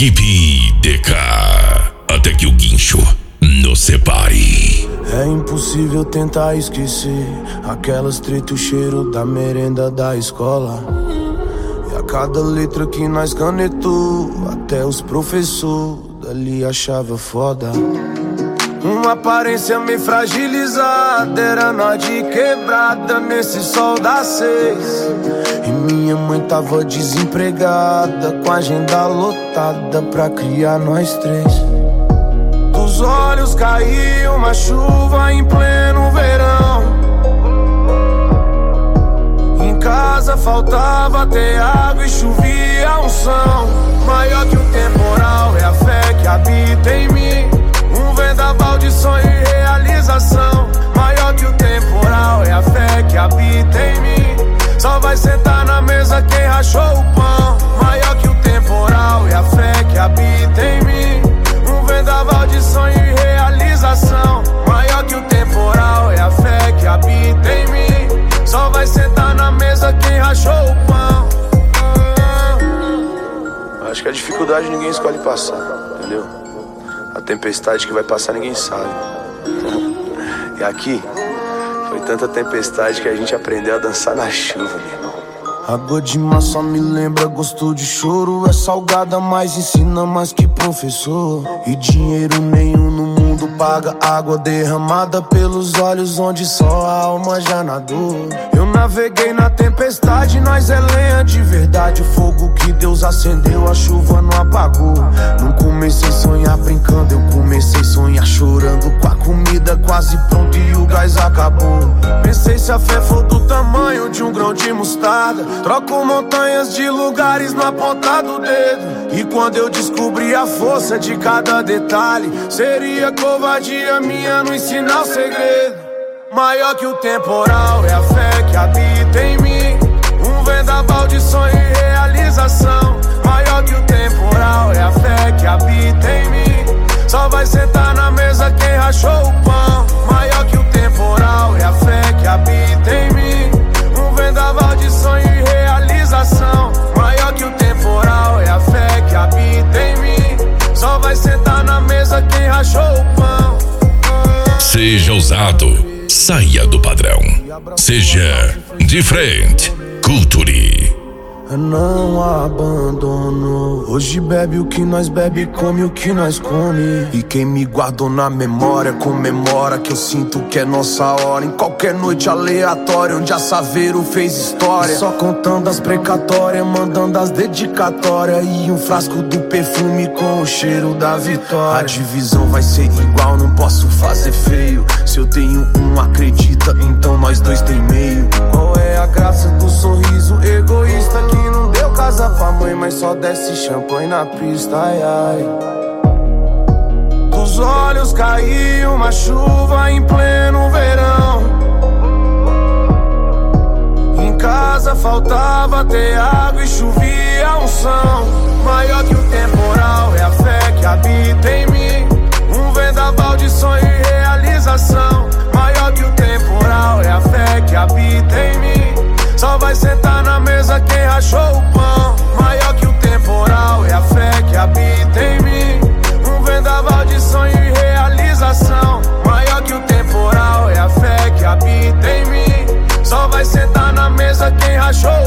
Equipe DK, até que o guincho nos separe. É impossível tentar esquecer aquelas treta, o cheiro da merenda da escola. E a cada letra que nós canetou, até os professores dali achavam foda. Uma aparência meio fragilizada, era nós de quebrada nesse sol das 6. E minha mãe tava desempregada, com a agenda lotada pra criar nós 3. Dos olhos caiu uma chuva em pleno verão. Em casa faltava ter água e chovia unção. Maior que o temporal é a fé que habita em mim. Um vendaval de sonho e realização. Maior que o temporal é a fé que habita em mim. Só vai sentar na mesa quem rachou o pão. Maior que o temporal é a fé que habita em mim. Um vendaval de sonho e realização. Maior que o temporal é a fé que habita em mim. Só vai sentar na mesa quem rachou o pão. Acho que a dificuldade ninguém escolhe passar, entendeu? A tempestade que vai passar ninguém sabe. E aqui foi tanta tempestade que a gente aprendeu a dançar na chuva, meu irmão. Água de mar só me lembra gosto de choro. É salgada, mas ensina mais que professor. E dinheiro nenhum no mundo paga água derramada pelos olhos onde só a alma já nadou. Eu naveguei na tempestade, nós é lenha de verdade. O fogo que Deus acendeu, a chuva não apagou. Não comecei a sonhar brincando, eu comecei a sonhar chorando. Com a comida quase pronta e o gás acabou. Pensei se a fé for do tamanho de um grão de mostarda, troco montanhas de lugares na ponta do dedo. E quando eu descobri a força de cada detalhe, seria covardia minha não ensinar o segredo. Maior que o temporal é a fé que habita em mim. Um vendaval de sonho e realização. Maior que o temporal é a fé que habita em mim. Só vai sentar na mesa quem rachou o pão. Maior que o temporal é a fé que habita em mim. Um vendaval de sonho e realização. Maior que o temporal é a fé que habita em mim. Só vai sentar na mesa quem rachou o pão. Seja ousado, saia do padrão. Seja diferente. Culture. Não abandono. Hoje bebe o que nós bebe, come o que nós come. E quem me guardou na memória comemora que eu sinto que é nossa hora. Em qualquer noite aleatória onde a Saveiro fez história. Só contando as precatórias, mandando as dedicatórias. E um frasco do perfume com o cheiro da vitória. A divisão vai ser igual, não posso fazer feio. Se eu tenho um, acredita, então nós dois tem meio. Qual é a graça do sorriso egoísta que não deu casa pra mãe, mas só desce champanhe na pista, ai, ai. Dos olhos caiu uma chuva em pleno verão. Em casa faltava ter água e chovia unção. Maior que o temporal é a fé que habita em mim. Um vendaval de sonho e realização. Maior que o temporal é a fé que habita em mim. Só vai sentar na mesa quem rachou o pão. Maior que o temporal é a fé que habita em mim. Um vendaval de sonho e realização. Maior que o temporal é a fé que habita em mim. Só vai sentar na mesa quem rachou